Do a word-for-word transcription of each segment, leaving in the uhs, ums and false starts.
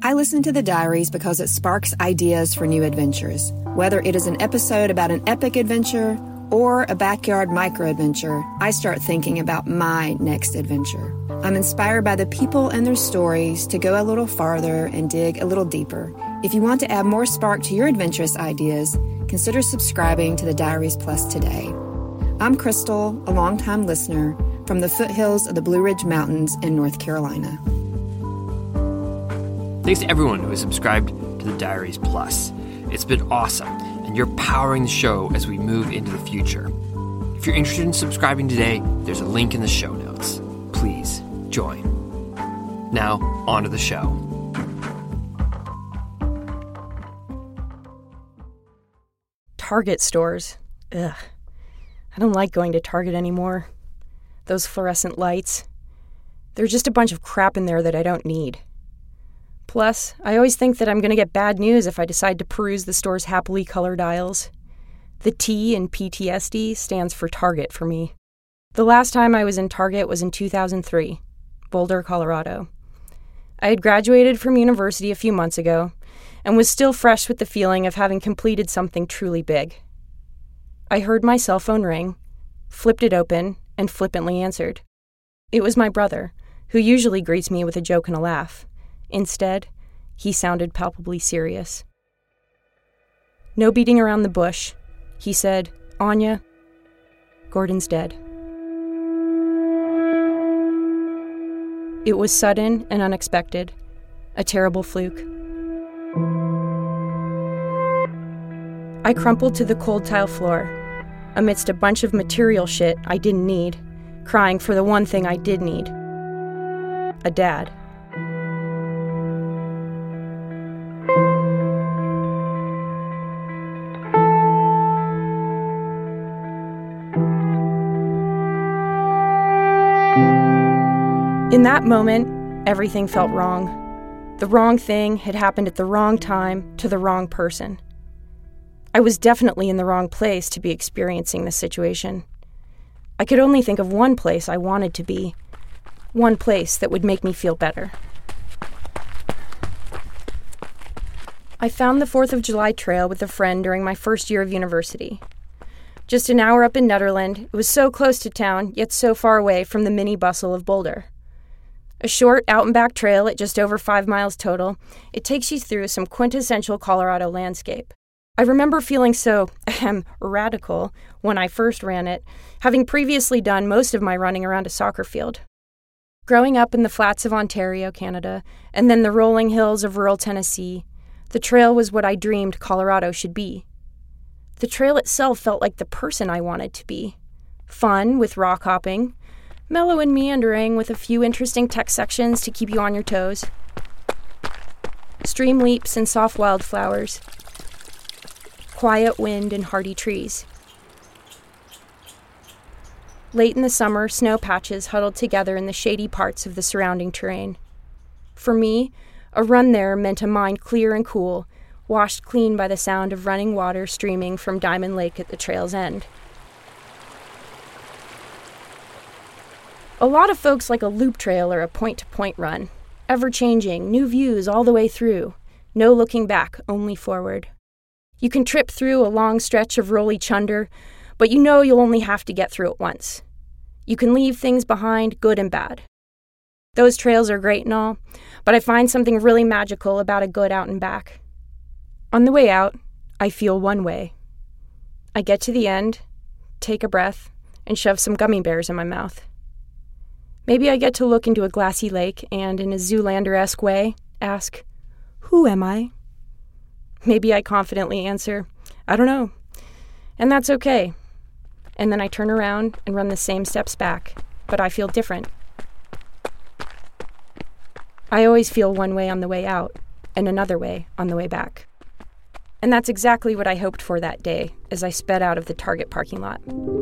I listen to the diaries because it sparks ideas for new adventures. Whether it is an episode about an epic adventure or a backyard micro-adventure, I start thinking about my next adventure. I'm inspired by the people and their stories to go a little farther and dig a little deeper. If you want to add more spark to your adventurous ideas, consider subscribing to the Diaries Plus today. I'm Crystal, a longtime listener from the foothills of the Blue Ridge Mountains in North Carolina. Thanks to everyone who has subscribed to the Diaries Plus. It's been awesome, and you're powering the show as we move into the future. If you're interested in subscribing today, there's a link in the show notes. Please join. Now, on to the show. Target stores. Ugh. I don't like going to Target anymore. Those fluorescent lights. There's just a bunch of crap in there that I don't need. Plus, I always think that I'm going to get bad news if I decide to peruse the store's happily colored aisles. The T in P T S D stands for Target for me. The last time I was in Target was in two thousand three, Boulder, Colorado. I had graduated from university a few months ago and was still fresh with the feeling of having completed something truly big. I heard my cell phone ring, flipped it open, and flippantly answered. It was my brother, who usually greets me with a joke and a laugh. Instead, he sounded palpably serious. No beating around the bush. He said, "Anya, Gordon's dead." It was sudden and unexpected, a terrible fluke. I crumpled to the cold tile floor, amidst a bunch of material shit I didn't need, crying for the one thing I did need. A dad. In that moment, everything felt wrong. The wrong thing had happened at the wrong time to the wrong person. I was definitely in the wrong place to be experiencing this situation. I could only think of one place I wanted to be, one place that would make me feel better. I found the fourth of July trail with a friend during my first year of university. Just an hour up in Nederland, it was so close to town, yet so far away from the mini bustle of Boulder. A short out-and-back trail at just over five miles total, it takes you through some quintessential Colorado landscape. I remember feeling so, ahem, radical when I first ran it, having previously done most of my running around a soccer field. Growing up in the flats of Ontario, Canada, and then the rolling hills of rural Tennessee, the trail was what I dreamed Colorado should be. The trail itself felt like the person I wanted to be. Fun with rock hopping, mellow and meandering with a few interesting text sections to keep you on your toes. Stream leaps and soft wildflowers. Quiet wind and hardy trees. Late in the summer, snow patches huddled together in the shady parts of the surrounding terrain. For me, a run there meant a mind clear and cool, washed clean by the sound of running water streaming from Diamond Lake at the trail's end. A lot of folks like a loop trail or a point-to-point run, ever-changing, new views all the way through, no looking back, only forward. You can trip through a long stretch of rolly chunder, but you know you'll only have to get through it once. You can leave things behind, good and bad. Those trails are great and all, but I find something really magical about a good out and back. On the way out, I feel one way. I get to the end, take a breath, and shove some gummy bears in my mouth. Maybe I get to look into a glassy lake and, in a Zoolander-esque way, ask, "Who am I?" Maybe I confidently answer, "I don't know." And that's okay. And then I turn around and run the same steps back, but I feel different. I always feel one way on the way out, and another way on the way back. And that's exactly what I hoped for that day as I sped out of the Target parking lot.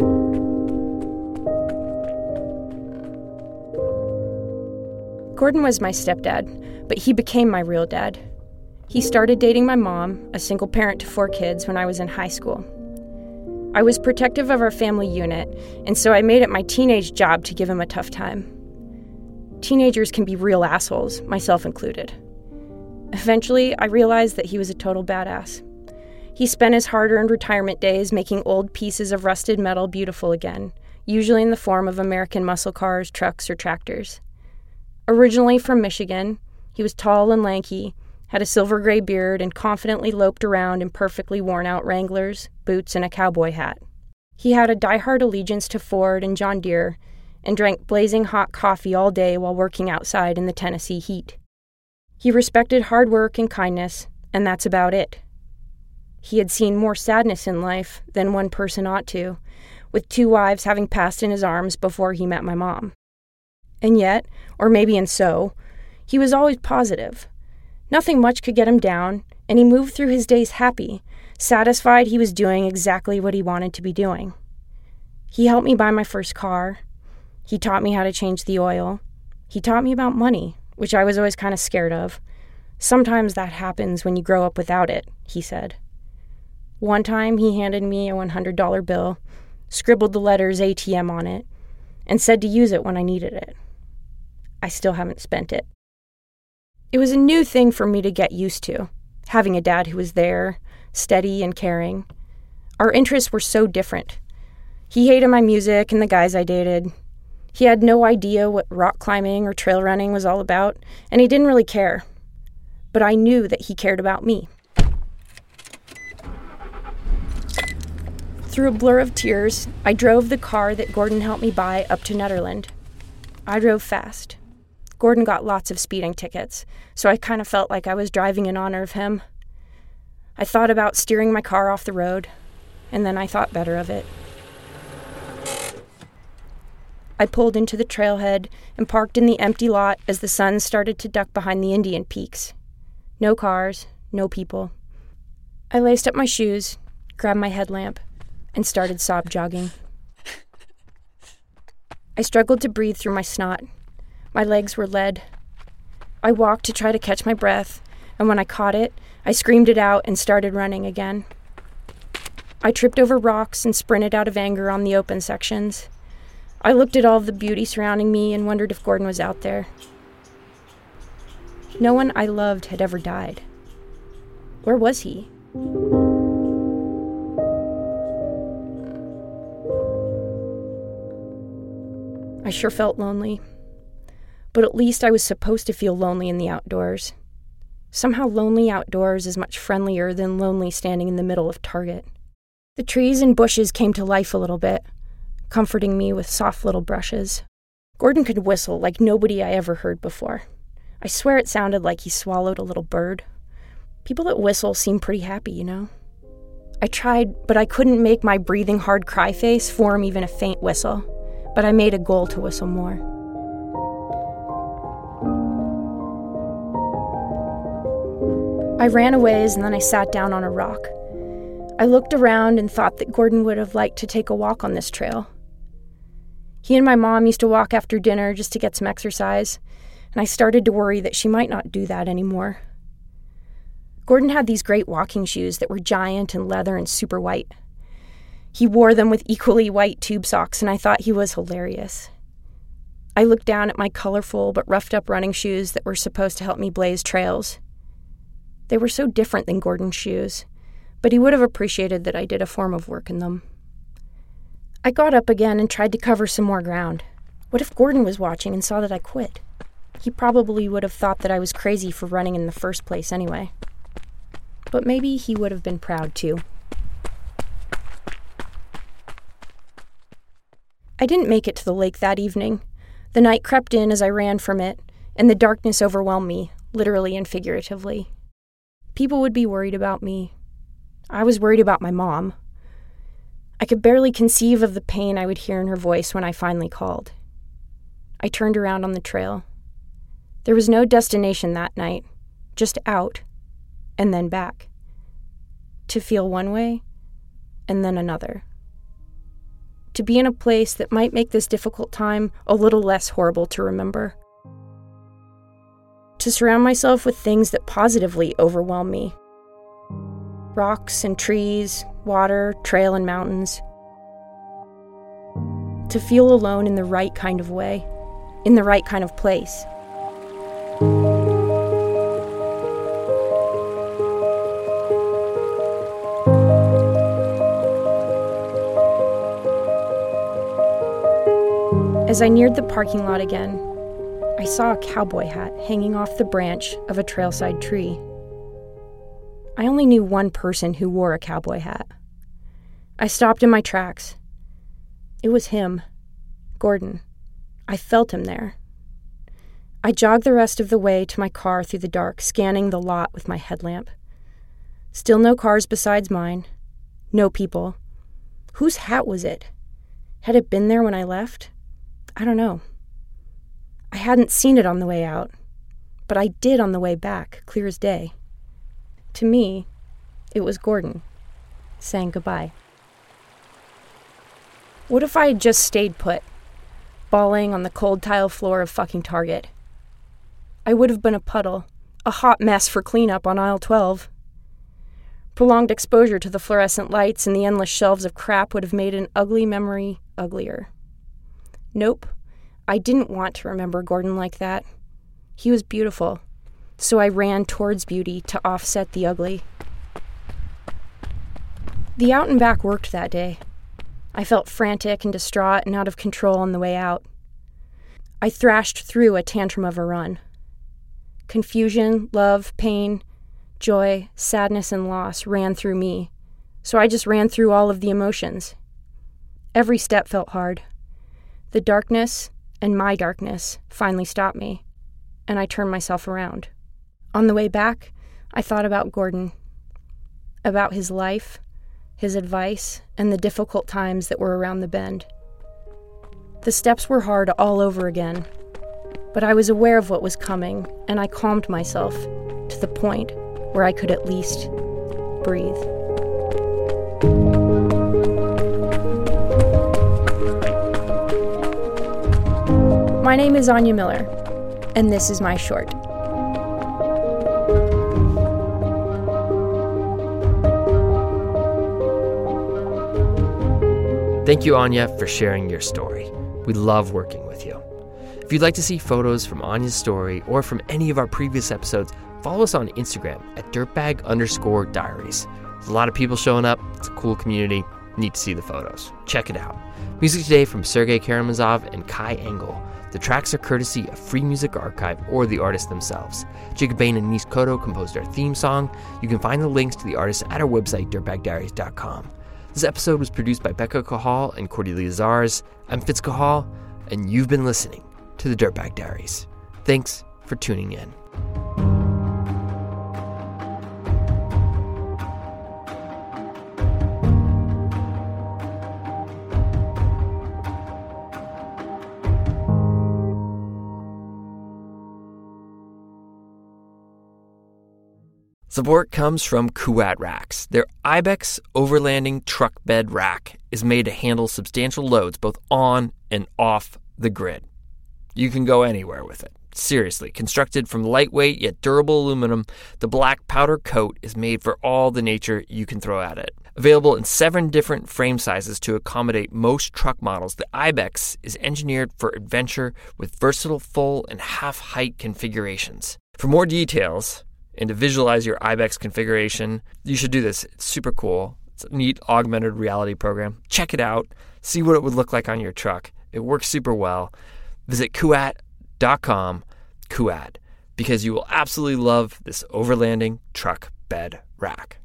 Gordon was my stepdad, but he became my real dad. He started dating my mom, a single parent to four kids, when I was in high school. I was protective of our family unit, and so I made it my teenage job to give him a tough time. Teenagers can be real assholes, myself included. Eventually, I realized that he was a total badass. He spent his hard-earned retirement days making old pieces of rusted metal beautiful again, usually in the form of American muscle cars, trucks, or tractors. Originally from Michigan, he was tall and lanky, had a silver-gray beard, and confidently loped around in perfectly worn-out Wranglers, boots, and a cowboy hat. He had a diehard allegiance to Ford and John Deere, and drank blazing hot coffee all day while working outside in the Tennessee heat. He respected hard work and kindness, and that's about it. He had seen more sadness in life than one person ought to, with two wives having passed in his arms before he met my mom. And yet, or maybe and so, he was always positive. Nothing much could get him down, and he moved through his days happy, satisfied he was doing exactly what he wanted to be doing. He helped me buy my first car. He taught me how to change the oil. He taught me about money, which I was always kind of scared of. Sometimes that happens when you grow up without it, he said. One time he handed me a one hundred dollar bill, scribbled the letters A T M on it, and said to use it when I needed it. I still haven't spent it. It was a new thing for me to get used to, having a dad who was there, steady and caring. Our interests were so different. He hated my music and the guys I dated. He had no idea what rock climbing or trail running was all about, and he didn't really care. But I knew that he cared about me. Through a blur of tears, I drove the car that Gordon helped me buy up to Nederland. I drove fast. Gordon got lots of speeding tickets, so I kind of felt like I was driving in honor of him. I thought about steering my car off the road, and then I thought better of it. I pulled into the trailhead and parked in the empty lot as the sun started to duck behind the Indian peaks. No cars, no people. I laced up my shoes, grabbed my headlamp, and started sob jogging. I struggled to breathe through my snot. My legs were lead. I walked to try to catch my breath, and when I caught it, I screamed it out and started running again. I tripped over rocks and sprinted out of anger on the open sections. I looked at all of the beauty surrounding me and wondered if Gordon was out there. No one I loved had ever died. Where was he? I sure felt lonely. But at least I was supposed to feel lonely in the outdoors. Somehow lonely outdoors is much friendlier than lonely standing in the middle of Target. The trees and bushes came to life a little bit, comforting me with soft little brushes. Gordon could whistle like nobody I ever heard before. I swear it sounded like he swallowed a little bird. People that whistle seem pretty happy, you know? I tried, but I couldn't make my breathing hard cry face form even a faint whistle. But I made a goal to whistle more. I ran a ways and then I sat down on a rock. I looked around and thought that Gordon would have liked to take a walk on this trail. He and my mom used to walk after dinner just to get some exercise, and I started to worry that she might not do that anymore. Gordon had these great walking shoes that were giant and leather and super white. He wore them with equally white tube socks, and I thought he was hilarious. I looked down at my colorful but roughed-up running shoes that were supposed to help me blaze trails. They were so different than Gordon's shoes, but he would have appreciated that I did a form of work in them. I got up again and tried to cover some more ground. What if Gordon was watching and saw that I quit? He probably would have thought that I was crazy for running in the first place anyway. But maybe he would have been proud too. I didn't make it to the lake that evening. The night crept in as I ran from it, and the darkness overwhelmed me, literally and figuratively. People would be worried about me. I was worried about my mom. I could barely conceive of the pain I would hear in her voice when I finally called. I turned around on the trail. There was no destination that night, just out, and then back. To feel one way, and then another. To be in a place that might make this difficult time a little less horrible to remember. To surround myself with things that positively overwhelm me. Rocks and trees, water, trail and mountains. To feel alone in the right kind of way, in the right kind of place. As I neared the parking lot again, I saw a cowboy hat hanging off the branch of a trailside tree. I only knew one person who wore a cowboy hat. I stopped in my tracks. It was him, Gordon. I felt him there. I jogged the rest of the way to my car through the dark, scanning the lot with my headlamp. Still no cars besides mine. No people. Whose hat was it? Had it been there when I left? I don't know. I hadn't seen it on the way out, but I did on the way back, clear as day. To me, it was Gordon, saying goodbye. What if I had just stayed put, bawling on the cold tile floor of fucking Target? I would have been a puddle, a hot mess for cleanup on aisle twelve. Prolonged exposure to the fluorescent lights and the endless shelves of crap would have made an ugly memory uglier. Nope, I didn't want to remember Gordon like that. He was beautiful, so I ran towards beauty to offset the ugly. The out and back worked that day. I felt frantic and distraught and out of control on the way out. I thrashed through a tantrum of a run. Confusion, love, pain, joy, sadness, and loss ran through me, so I just ran through all of the emotions. Every step felt hard. The darkness, and my darkness, finally stopped me, and I turned myself around. On the way back, I thought about Gordon, about his life, his advice, and the difficult times that were around the bend. The steps were hard all over again, but I was aware of what was coming, and I calmed myself to the point where I could at least breathe. My name is Anya Miller, and this is my short. Thank you, Anya, for sharing your story. We love working with you. If you'd like to see photos from Anya's story or from any of our previous episodes, follow us on Instagram at dirtbag underscore diaries. There's a lot of people showing up. It's a cool community. Need to see the photos. Check it out. Music today from Sergei Karamazov and Kai Engel. The tracks are courtesy of Free Music Archive or the artists themselves. Jacob Bain and Nis Koto composed our theme song. You can find the links to the artists at our website, dirtbag diaries dot com. This episode was produced by Becca Cahal and Cordelia Zars. I'm Fitz Cahal, and you've been listening to the Dirtbag Diaries. Thanks for tuning in. Support comes from Kuat Racks. Their Ibex overlanding truck bed rack is made to handle substantial loads both on and off the grid. You can go anywhere with it. Seriously, constructed from lightweight yet durable aluminum, the black powder coat is made for all the nature you can throw at it. Available in seven different frame sizes to accommodate most truck models, the Ibex is engineered for adventure with versatile full and half-height configurations. For more details and to visualize your Ibex configuration, you should do this. It's super cool. It's a neat augmented reality program. Check it out. See what it would look like on your truck. It works super well. Visit kuat dot com, Kuat, because you will absolutely love this overlanding truck bed rack.